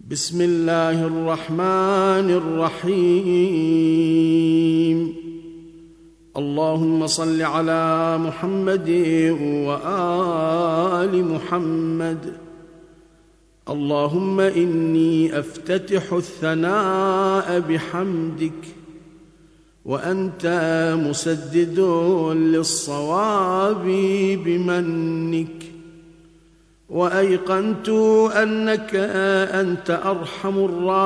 بسم الله الرحمن الرحيم. اللهم صل على محمد وآل محمد. اللهم إني أفتتح الثناء بحمدك، وأنت مسدد للصواب بمنك، وأيقنت أنك أنت أرحم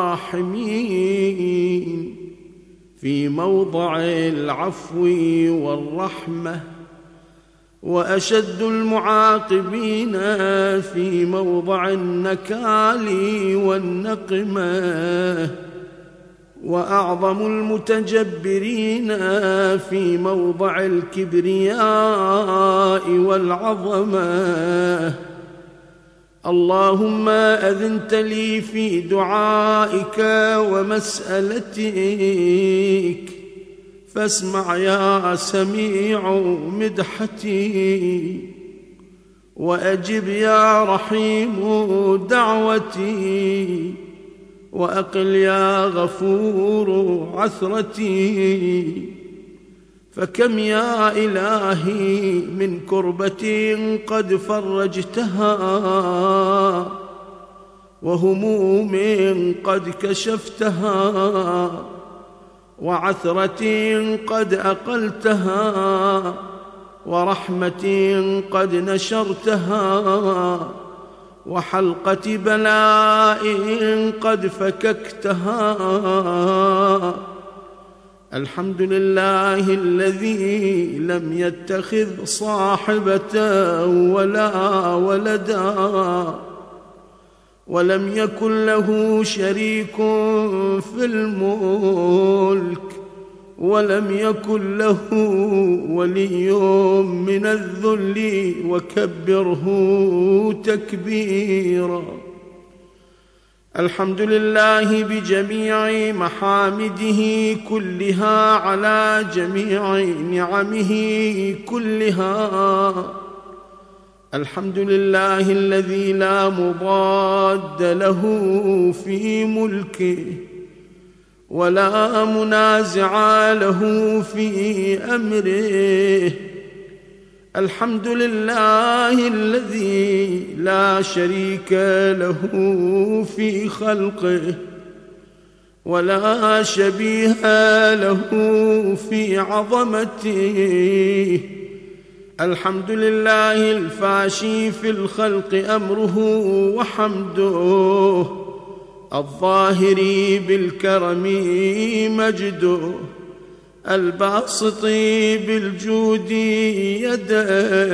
الراحمين في موضع العفو والرحمة، وأشد المعاقبين في موضع النكال والنقمة، وأعظم المتجبرين في موضع الكبرياء والعظمة. اللهم أذنت لي في دعائك ومسألتك، فاسمع يا سميع مدحتي، وأجب يا رحيم دعوتي، وأقل يا غفور عثرتي. فكم يا إلهي من كربة قد فرجتها، وهموم قد كشفتها، وعثرة قد أقلتها، ورحمة قد نشرتها، وحلقة بلاء قد فككتها. الحمد لله الذي لم يتخذ صاحبة ولا ولدا، ولم يكن له شريك في الملك، ولم يكن له ولي من الذل، وكبره تكبيرا. الحمد لله بجميع محامده كلها، على جميع نعمه كلها. الحمد لله الذي لا مضاد له في ملكه، ولا منازع له في أمره. الحمد لله الذي لا شريك له في خلقه، ولا شبيه له في عظمته. الحمد لله الفاشي في الخلق أمره وحمده، الظاهر بالكرم مجده، الباسط بالجود يده،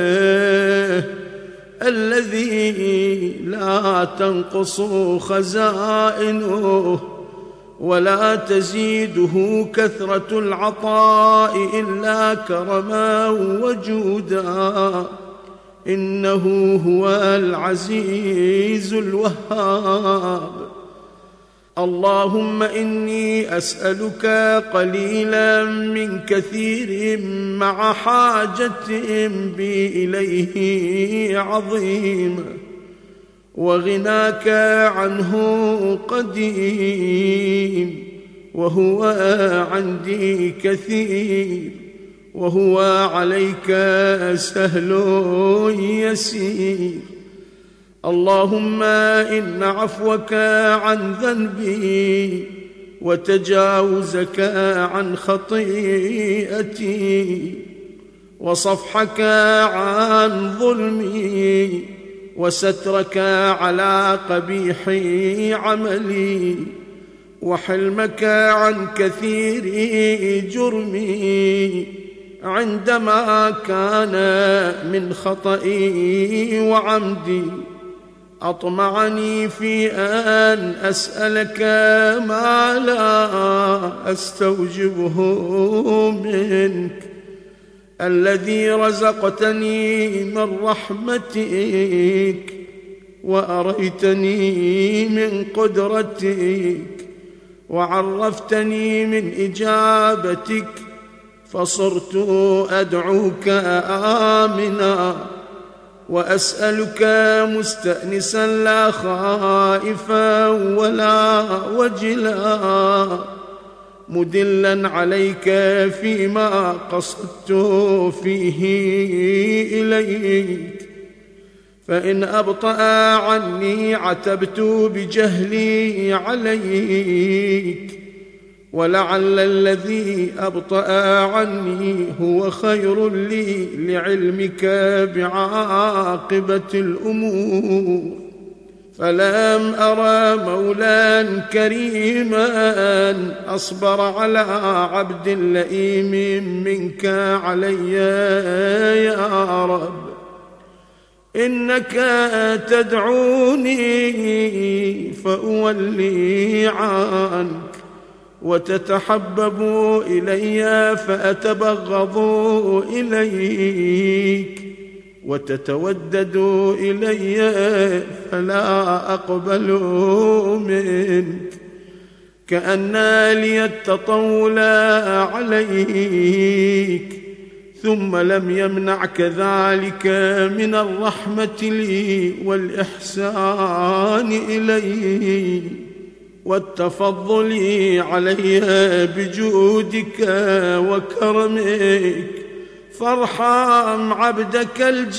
الذي لا تنقص خزائنه، ولا تزيده كثرة العطاء إلا كرما وجودا. إنه هو العزيز الوهاب. اللهم إني أسألك قليلا من كثير، مع حاجة بي إليه عظيمة، وغناك عنه قديم، وهو عندي كثير، وهو عليك سهل يسير. اللهم إن عفوك عن ذنبي، وتجاوزك عن خطيئتي، وصفحك عن ظلمي، وسترك على قبيح عملي، وحلمك عن كثير جرمي، عندما كان من خطئي وعمدي. أطمعني في أن أسألك ما لا أستوجبه منك، الذي رزقتني من رحمتك، وأريتني من قدرتك، وعرفتني من إجابتك، فصرت أدعوك آمنا وأسألك مستأنسا لا خائفا ولا وجلا، مدلا عليك فيما قصدت فيه إليك. فإن أبطأ عني عتبت بجهلي عليك، ولعل الذي أبطأ عني هو خير لي لعلمك بعاقبة الأمور. فلم أرى مولا كريما أصبر على عبد لئيم منك علي يا رب. إنك تدعوني فأولي عنك، وتتحبب إلي فأتبغض إليك، وتتودد إلي فلا أقبل منك. كأن لي التطول عليك، ثم لم يمنعك ذلك من الرحمة لي والإحسان إلي والتفضل علي بجودك وكرمك. فارحم عبدك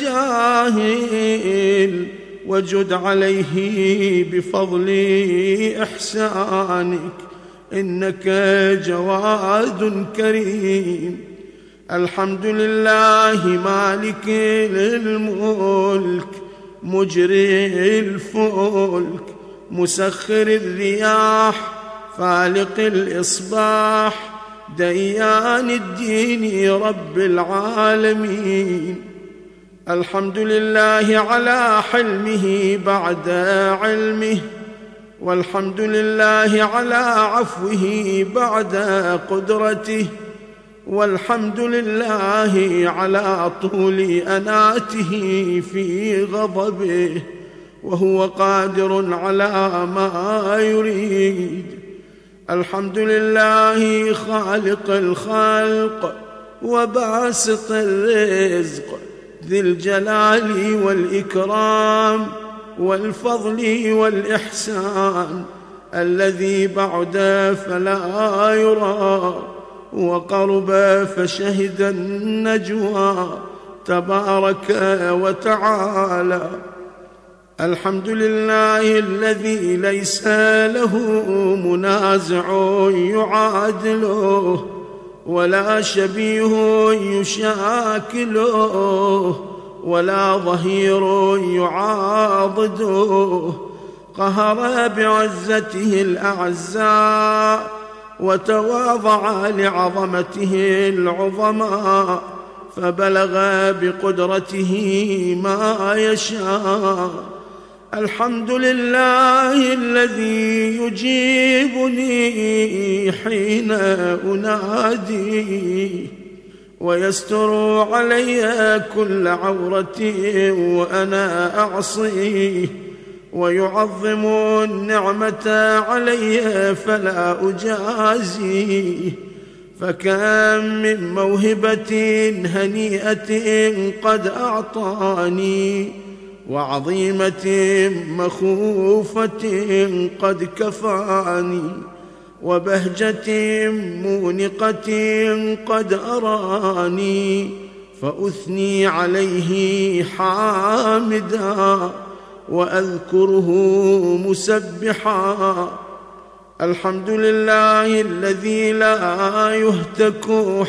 الجاهل وجد عليه بفضل إحسانك، إنك جواد كريم. الحمد لله مالك الملك مجري الفلك مسخر الرياح فالق الإصباح ديان الدين رب العالمين. الحمد لله على حلمه بعد علمه، والحمد لله على عفوه بعد قدرته، والحمد لله على طول أناته في غضبه، وهو قادر على ما يريد. الحمد لله خالق الخلق وباسط الرزق ذي الجلال والإكرام والفضل والإحسان، الذي بعد فلا يرى وقرب فشهد النجوى تبارك وتعالى. الحمد لله الذي ليس له منازع يعادله ولا شبيه يشاكله ولا ظهير يعاضده. قهر بعزته الأعزاء وتواضع لعظمته العظماء، فبلغ بقدرته ما يشاء. الحمد لله الذي يجيبني حين أنادي، ويستر علي كل عورة وأنا أعصيه، ويعظم النعمة علي فلا أجازيه. فكم من موهبة هنيئة قد أعطاني، وعظيمة مخوفة قد كفاني، وبهجة مونقة قد أراني، فأثني عليه حامدا وأذكره مسبحا. الحمد لله الذي لا يهتك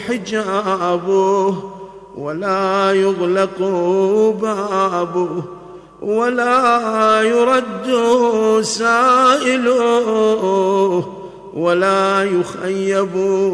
حجابه ولا يغلق بابه ولا يرد سائله ولا يخيب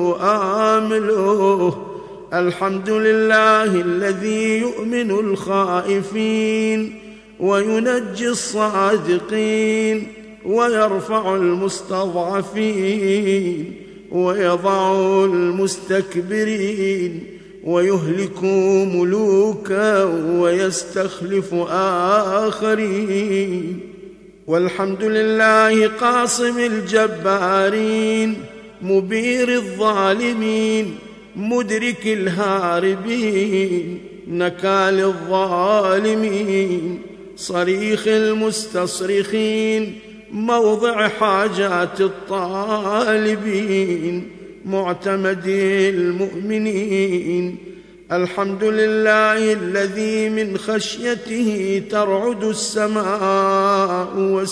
آمله. الحمد لله الذي يؤمن الخائفين وينجي الصادقين ويرفع المستضعفين ويضع المستكبرين ويهلك ملوكا ويستخلف آخرين. والحمد لله قاصم الجبارين مبير الظالمين مدرك الهاربين. نكال الظالمين، صريخ المستصرخين، موضع حاجات الطالبين، معتمد المؤمنين. الحمد لله الذي من خشيته ترعد السماء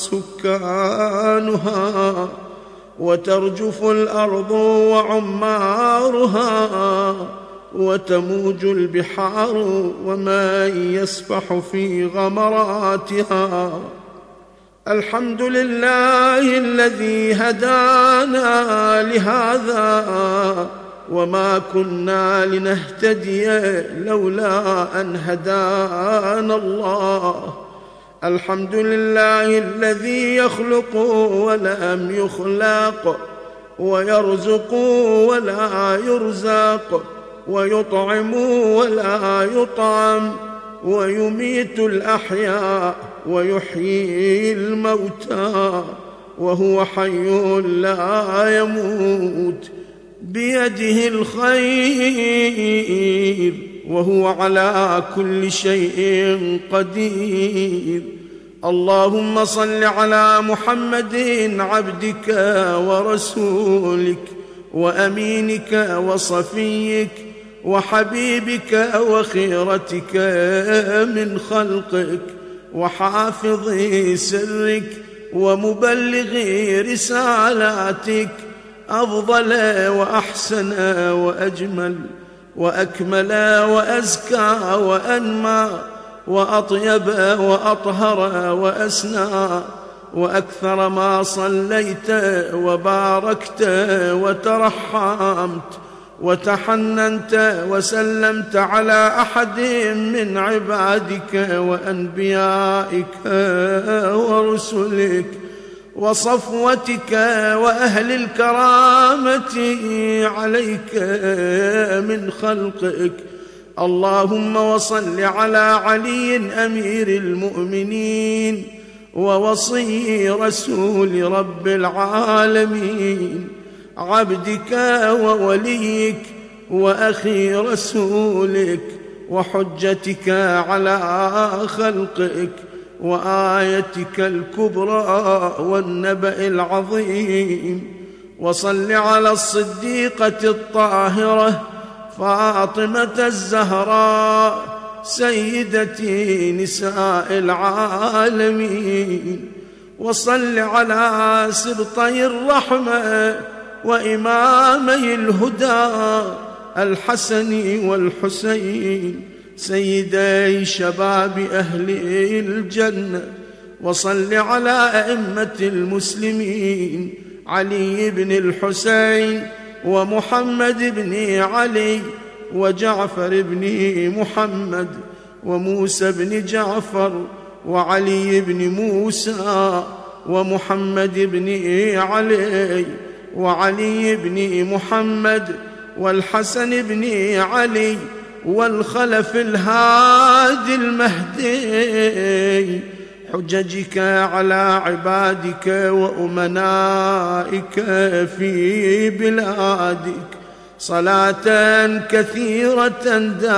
وسكانها، وترجف الأرض وعمارها، وتموج البحار ومن يسبح في غمراتها. الحمد لله الذي هدانا لهذا، وما كنا لنهتدي لولا أن هدانا الله. الحمد لله الذي يخلق ولم يخلق، ويرزق ولا يرزق، ويطعم ولا يطعم، ويميت الأحياء ويحيي الموتى، وهو حي لا يموت، بيده الخير، وهو على كل شيء قدير. اللهم صل على محمد عبدك ورسولك وأمينك وصفيك وحبيبك وخيرتك من خلقك، وحافظ سرك ومبلغ رسالاتك، أفضل وأحسن وأجمل وأكمل وأزكى وأنمى وأطيب وأطهر وأسنى، وأكثر ما صليت وباركت وترحمت وتحننت وسلمت على أحد من عبادك وأنبيائك ورسلك وصفوتك وأهل الكرامة عليك من خلقك. اللهم وصل على علي أمير المؤمنين ووصي رسول رب العالمين، عبدك ووليك وأخي رسولك وحجتك على خلقك، وآيتك الكبرى والنبأ العظيم. وصل على الصديقة الطاهرة فاطمة الزهراء سيدتي نساء العالمين. وصل على سبطي الرحمة وإمامي الهدى الحسن والحسين سيدي شباب أهل الجنة. وصل على أئمة المسلمين علي بن الحسين ومحمد بن علي وجعفر بن محمد وموسى بن جعفر وعلي بن موسى ومحمد بن علي وعلي بن محمد والحسن بن علي والخلف الهادي المهدي، حججك على عبادك وأمنائك في بلادك، صلاة كثيرة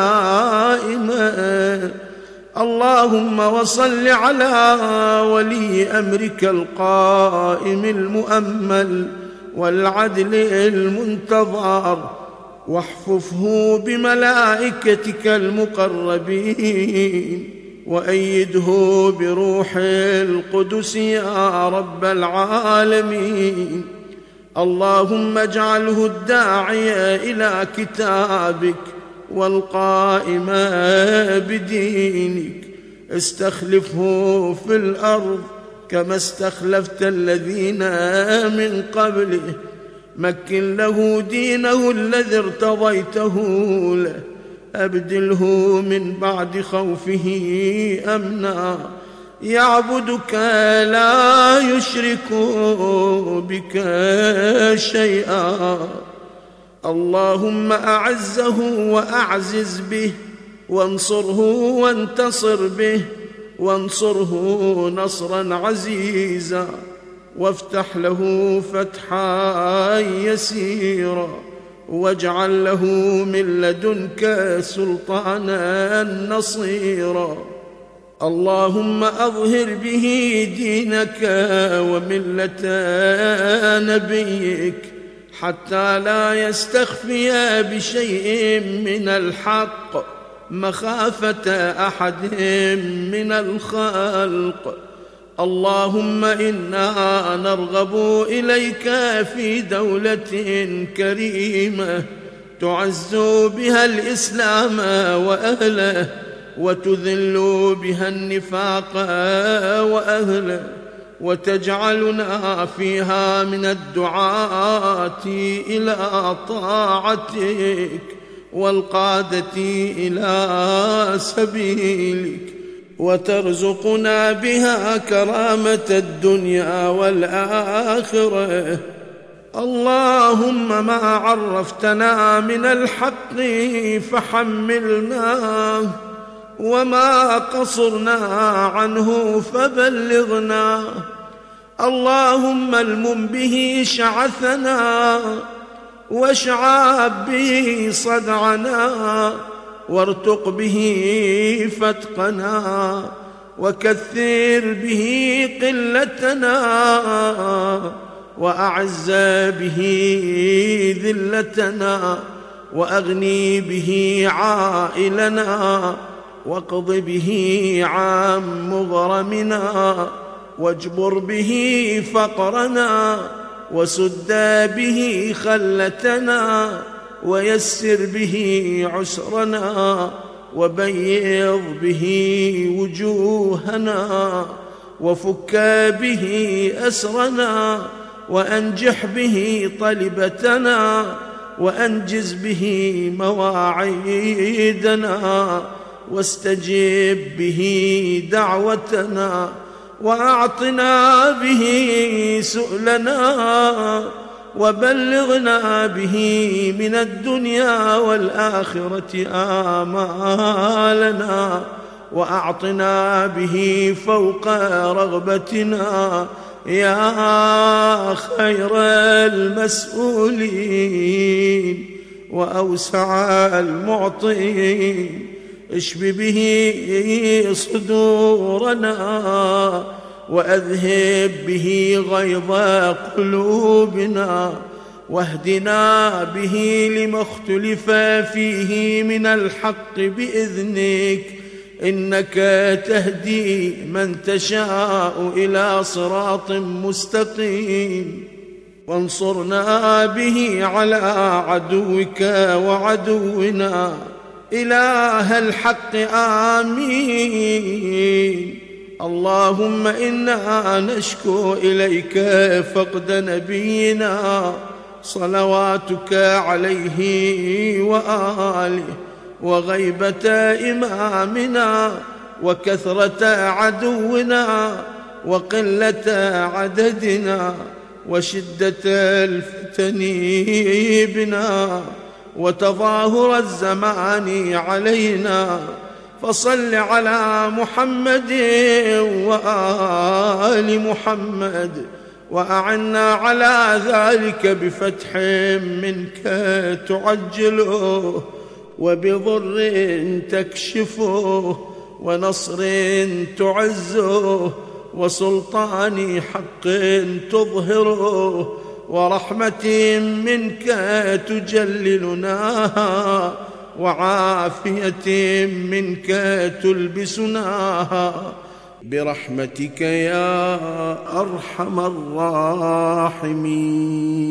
دائمة. اللهم وصل على ولي أمرك القائم المؤمل والعدل المنتظر، واحفظه بملائكتك المقربين، وأيده بروح القدس يا رب العالمين. اللهم اجعله الداعي إلى كتابك والقائم بدينك، استخلفه في الأرض كما استخلفت الذين من قبله، مكن له دينه الذي ارتضيته له، أبدله من بعد خوفه أمنا، يعبدك لا يشرك بك شيئا. اللهم أعزه وأعزز به، وانصره وانتصر به، وانصره نصرا عزيزا، وافتح له فتحا يسيرا، واجعل له من لدنك سلطانا نصيرا. اللهم أظهر به دينك وملة نبيك حتى لا يستخفي بشيء من الحق مخافة أحد من الخلق. اللهم إنا نرغب إليك في دولة كريمة تعز بها الإسلام وأهله وتذل بها النفاق وأهله، وتجعلنا فيها من الدعاة إلى طاعتك والقادة إلى سبيلك، وترزقنا بها كرامة الدنيا والآخرة. اللهم ما عرفتنا من الحق فحملناه، وما قصرنا عنه فبلغنا. اللهم المم به شعثنا، واشعب به صدعنا، وارتق به فتقنا، وكثر به قلتنا، وأعز به ذلتنا، وأغني به عائلنا، واقض به عن مغرمنا، واجبر به فقرنا، وسد به خلتنا، ويسر به عسرنا، وبيض به وجوهنا، وفك به أسرنا، وأنجح به طلبتنا، وأنجز به مواعيدنا، واستجب به دعوتنا، وأعطنا به سؤلنا، وبلغنا به من الدنيا والآخرة آمالنا، وأعطنا به فوق رغبتنا يا خير المسؤولين وأوسع المعطين. اشف به صدورنا، وأذهب به غيظ قلوبنا، واهدنا به لما اختلف فيه من الحق بإذنك، إنك تهدي من تشاء إلى صراط مستقيم. وانصرنا به على عدوك وعدونا إله الحق آمين. اللهم إنا نشكو إليك فقد نبينا صلواتك عليه وآله، وغيبة إمامنا، وكثرة عدونا، وقلة عددنا، وشدة الفتن بنا، وتظاهر الزمان علينا. فصل على محمد وآل محمد، وأعنا على ذلك بفتح منك تعجله، وبضر تكشفه، ونصر تعزه، وسلطان حق تظهره، ورحمة منك تجللناها، وعافية منك تلبسناها، برحمتك يا أرحم الراحمين.